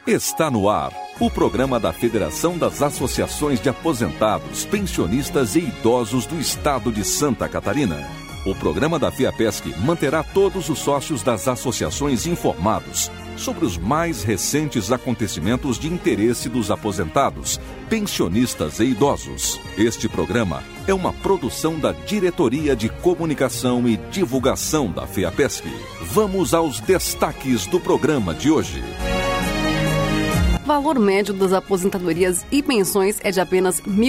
Está no ar o programa da Federação das Associações de Aposentados, Pensionistas e Idosos do Estado de Santa Catarina. O programa da FEAPESC manterá todos os sócios das associações informados sobre os mais recentes acontecimentos de interesse dos aposentados, pensionistas e idosos. Este programa é uma produção da Diretoria de Comunicação e Divulgação da FEAPESC. Vamos aos destaques do programa de hoje. O valor médio das aposentadorias e pensões é de apenas R$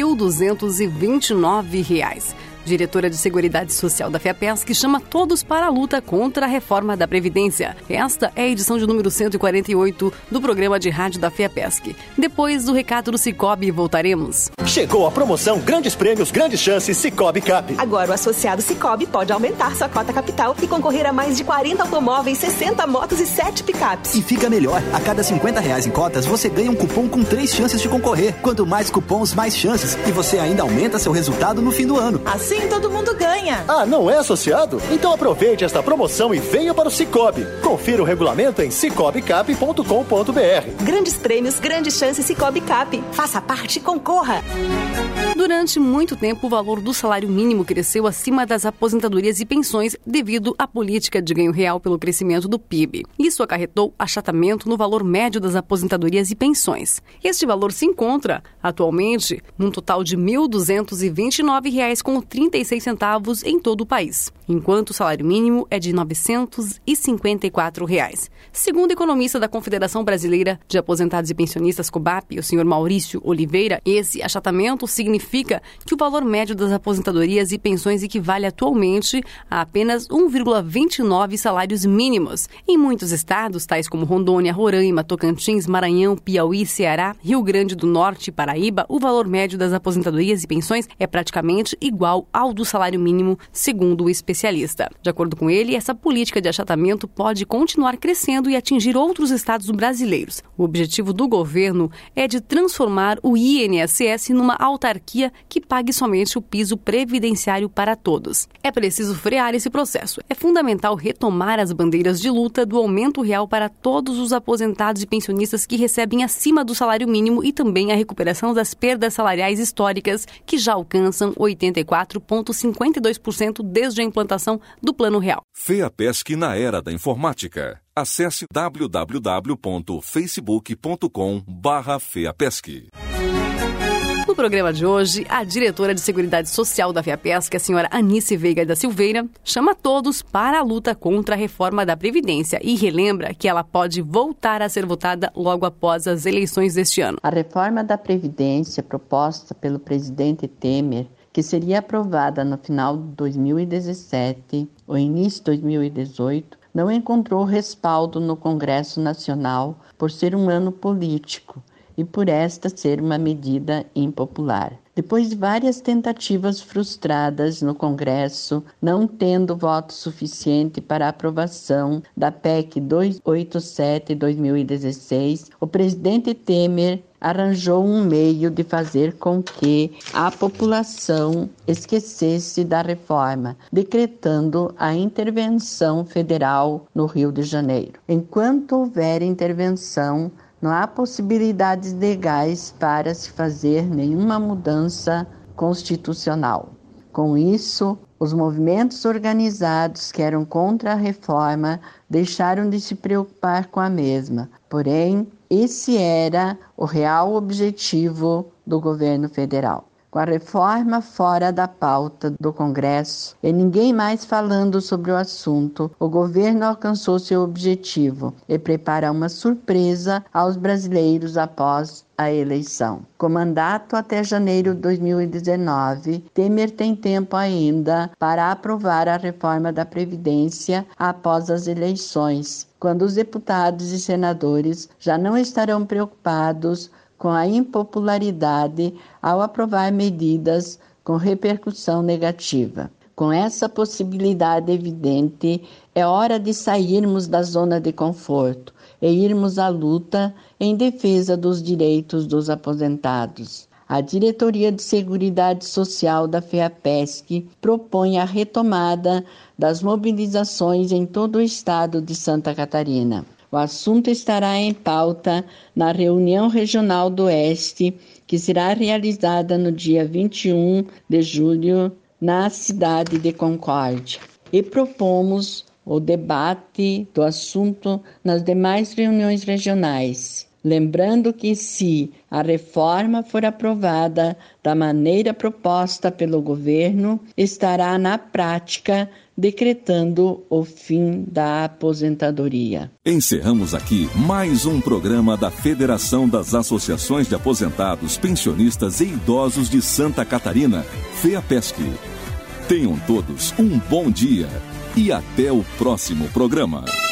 1.229. Diretora de Seguridade Social da FEAPESC chama todos para a luta contra a reforma da Previdência. Esta é a edição de número 148 do programa de rádio da FEAPESC. Depois do recado do Sicoob, voltaremos. Chegou a promoção Grandes Prêmios, Grandes Chances Sicoob Cap. Agora o associado Sicoob pode aumentar sua cota capital e concorrer a mais de 40 automóveis, 60 motos e 7 picapes. E fica melhor, a cada R$50 em cotas você ganha um cupom com 3 chances de concorrer. Quanto mais cupons, mais chances. E você ainda aumenta seu resultado no fim do ano. Assim todo mundo ganha. Ah, não é associado? Então aproveite esta promoção e venha para o Sicoob. Confira o regulamento em sicobcap.com.br. Grandes prêmios, grandes chances Sicoob Cap. Faça parte e concorra. Durante muito tempo, o valor do salário mínimo cresceu acima das aposentadorias e pensões devido à política de ganho real pelo crescimento do PIB. Isso acarretou achatamento no valor médio das aposentadorias e pensões. Este valor se encontra, atualmente, num total de R$ 1.229,36 em todo o país, enquanto o salário mínimo é de R$ 954. Segundo o economista da Confederação Brasileira de Aposentados e Pensionistas, COBAP, o senhor Maurício Oliveira, esse achatamento significa que o valor médio das aposentadorias e pensões equivale atualmente a apenas 1,29 salários mínimos. Em muitos estados, tais como Rondônia, Roraima, Tocantins, Maranhão, Piauí, Ceará, Rio Grande do Norte e Paraíba, o valor médio das aposentadorias e pensões é praticamente igual ao do salário mínimo, segundo o especialista. De acordo com ele, essa política de achatamento pode continuar crescendo e atingir outros estados brasileiros. O objetivo do governo é de transformar o INSS numa autarquia que pague somente o piso previdenciário para todos. É preciso frear esse processo. É fundamental retomar as bandeiras de luta do aumento real para todos os aposentados e pensionistas que recebem acima do salário mínimo e também a recuperação das perdas salariais históricas, que já alcançam 84,52% desde a implantação do Plano Real. FEAPESC na era da informática. Acesse www.facebook.com/FEAPESC. No programa de hoje, a diretora de Seguridade Social da FEAPESC, a senhora Anice Veiga da Silveira, chama todos para a luta contra a reforma da Previdência e relembra que ela pode voltar a ser votada logo após as eleições deste ano. A reforma da Previdência proposta pelo presidente Temer, que seria aprovada no final de 2017 ou início de 2018, não encontrou respaldo no Congresso Nacional por ser um ano político e por esta ser uma medida impopular. Depois de várias tentativas frustradas no Congresso, não tendo voto suficiente para a aprovação da PEC 287/2016, o presidente Temer arranjou um meio de fazer com que a população esquecesse da reforma, decretando a intervenção federal no Rio de Janeiro. Enquanto houver intervenção, não há possibilidades legais para se fazer nenhuma mudança constitucional. Com isso, os movimentos organizados que eram contra a reforma deixaram de se preocupar com a mesma. Porém, esse era o real objetivo do governo federal. Com a reforma fora da pauta do Congresso e ninguém mais falando sobre o assunto, o governo alcançou seu objetivo e prepara uma surpresa aos brasileiros após a eleição. Com mandato até janeiro de 2019, Temer tem tempo ainda para aprovar a reforma da Previdência após as eleições, quando os deputados e senadores já não estarão preocupados com a impopularidade ao aprovar medidas com repercussão negativa. Com essa possibilidade evidente, é hora de sairmos da zona de conforto e irmos à luta em defesa dos direitos dos aposentados. A Diretoria de Seguridade Social da FEAPESC propõe a retomada das mobilizações em todo o estado de Santa Catarina. O assunto estará em pauta na reunião regional do Oeste, que será realizada no dia 21 de julho na cidade de Concórdia. E propomos o debate do assunto nas demais reuniões regionais. Lembrando que, se a reforma for aprovada da maneira proposta pelo governo, estará na prática decretando o fim da aposentadoria. Encerramos aqui mais um programa da Federação das Associações de Aposentados, Pensionistas e Idosos de Santa Catarina, FEAPESC. Tenham todos um bom dia e até o próximo programa.